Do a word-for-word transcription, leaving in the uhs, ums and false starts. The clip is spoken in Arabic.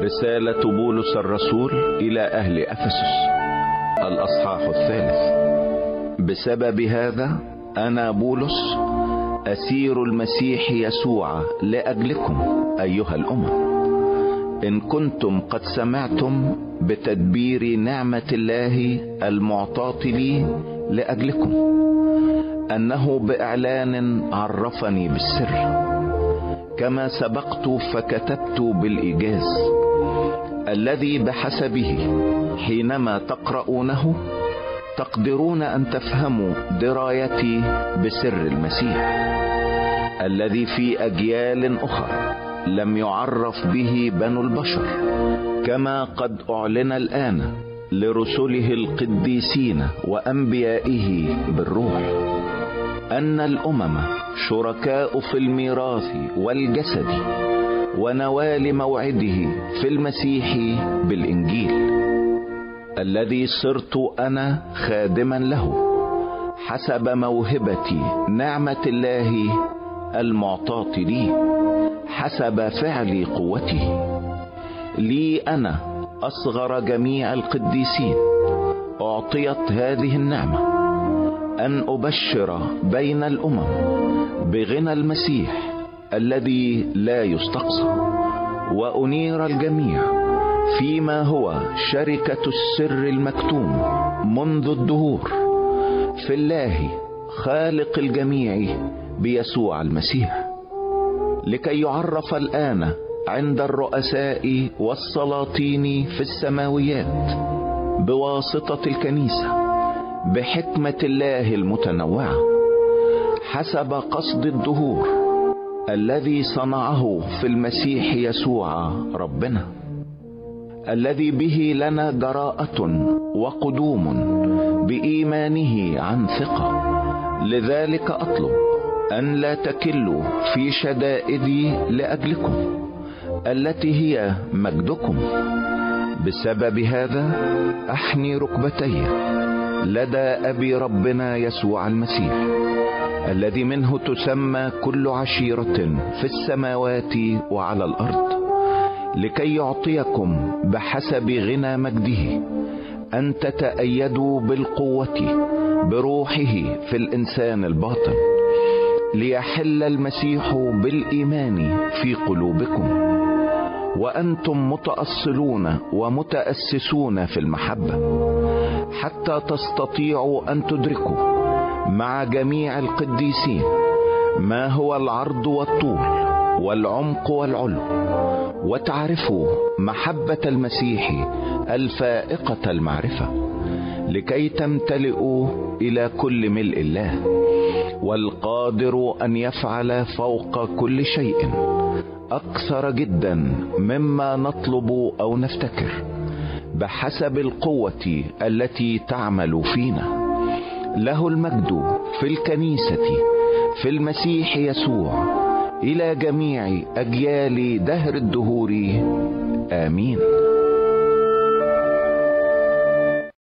رسالة بولس الرسول إلى أهل أفسس، الأصحاح الثالث. بسبب هذا أنا بولس أسير المسيح يسوع لأجلكم أيها الأمم، إن كنتم قد سمعتم بتدبير نعمة الله المعطاة لي لأجلكم، أنه بإعلان عرفني بالسر، كما سبقت فكتبت بالإيجاز، الذي بحسبه حينما تقرؤونه تقدرون أن تفهموا درايتي بسر المسيح، الذي في أجيال أخرى لم يعرف به بنو البشر، كما قد أعلن الآن لرسله القديسين وأنبيائه بالروح، أن الأمم شركاء في الميراث والجسد ونوال موعده في المسيح بالإنجيل، الذي صرت أنا خادما له حسب موهبة نعمة الله المعطاة لي، حسب فعل قوته. لي أنا أصغر جميع القديسين أعطيت هذه النعمة، أن أبشر بين الأمم بغنى المسيح الذي لا يستقصى، وأنير الجميع فيما هو شركة السر المكتوم منذ الدهور في الله خالق الجميع بيسوع المسيح، لكي يعرف الآن عند الرؤساء والسلاطين في السماويات بواسطة الكنيسة بحكمة الله المتنوعة، حسب قصد الدهور الذي صنعه في المسيح يسوع ربنا، الذي به لنا جراءة وقدوم بإيمانه عن ثقة. لذلك أطلب أن لا تكلوا في شدائدي لأجلكم التي هي مجدكم. بسبب هذا أحني ركبتي لدى أبي ربنا يسوع المسيح، الذي منه تسمى كل عشيرة في السماوات وعلى الأرض، لكي يعطيكم بحسب غنى مجده أن تتأيدوا بالقوة بروحه في الإنسان الباطن، ليحل المسيح بالإيمان في قلوبكم، وأنتم متأصلون ومتأسسون في المحبة، حتى تستطيعوا أن تدركوا مع جميع القديسين ما هو العرض والطول والعمق والعلو، وتعرفوا محبة المسيح الفائقة المعرفة، لكي تمتلئوا إلى كل ملء الله، والقادر أن يفعل فوق كل شيء أكثر جدا مما نطلب أو نفتكر، بحسب القوة التي تعمل فينا. له المجد في الكنيسة في المسيح يسوع إلى جميع أجيال دهر الدهور. آمين.